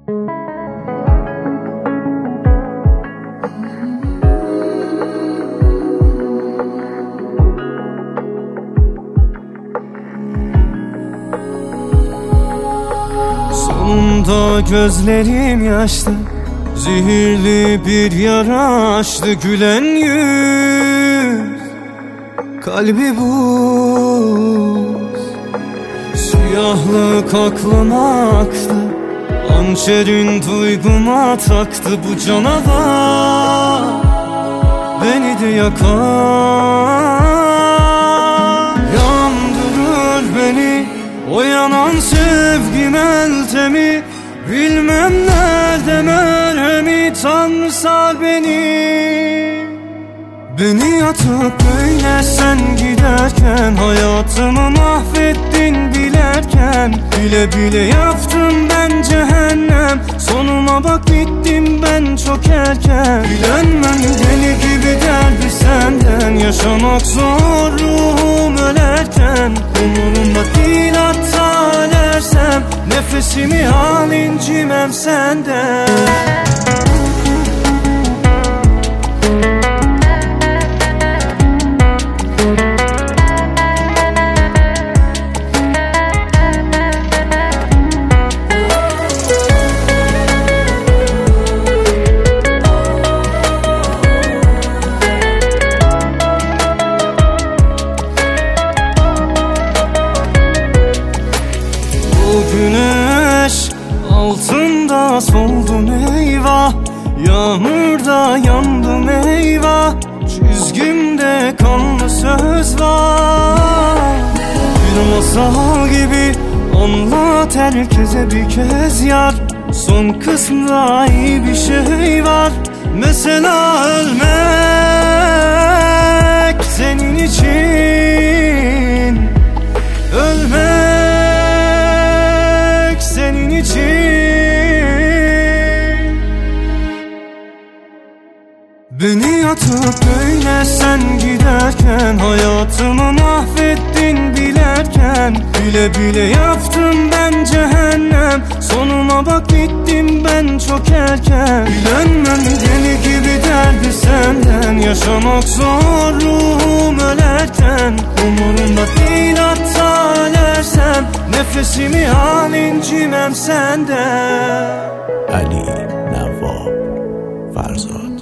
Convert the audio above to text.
Sonunda gözlerim yaşlı, zehirli bir yara açtı. Gülen yüz, kalbi buz, siyahlık aklıma aktı. Hançerin duyguma taktı. Bu canavar beni de yakar, yandırır beni o yanan sevgi meltemi. Bilmem nerede merhemi, Tanrı sar beni yatıp böyle sen giderken, hayatımı mahvettin dilerken. Bile bile yaptım ben cehennem, sonuma bak bittim ben çok erken. Bilenmem deli gibi derdi senden, yaşamak zor ruhum ölerken. Umurumda değil hatta ölersem, nefesimi al incimem senden. Güneş altında soldum eyvah, yağmurda yandım eyvah. Çizgimde kanlı söz var, bir masal gibi anlat herkese bir kez yar. Son kısmında iyi bir şey var, mesela ölmek senin için. Ölmek senin için. Beni yatıp böyle sen giderken, hayatımı mahvettin dilerken. Bile bile yaptım ben cehennem, sonuma bak bittim ben çok erken. Bilenmem deli gibi derdi senden, yaşamak zor ruhum ölerken. Umurumda değil hatta ölersem, nefesimi al incimem senden. Ali Navab Farzad.